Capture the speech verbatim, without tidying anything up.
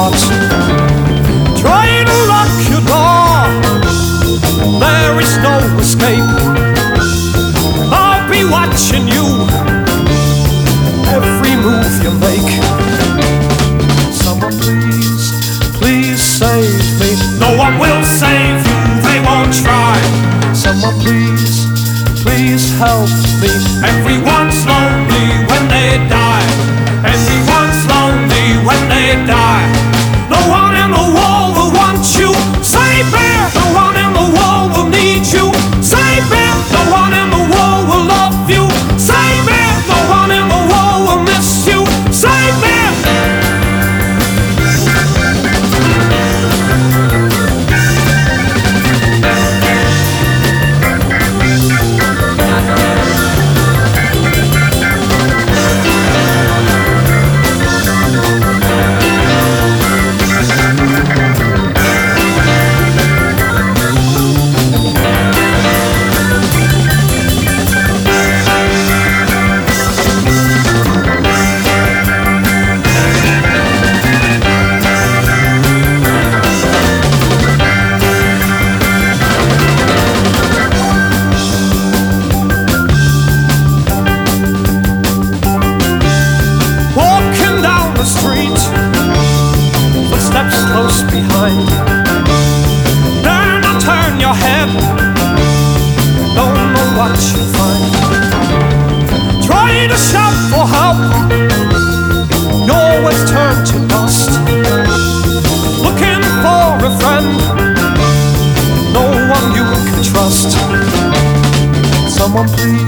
heart. Try to lock your door, there is no escape. I'll be watching you, every move you make. Someone please, please save me. No one will save you, they won't try. Someone please, please help me. Everyone's lonely when they die. Everyone's lonely when they die. No one in the world will want you. Save me. No one in the world will need you. Save me. No one in the world will love you. Save me. No one in the world will miss you. Save me. Close behind. Turn and turn your head, don't know what you find. Try to shout for help, you always turn to dust. Looking for a friend, no one you can trust. Someone please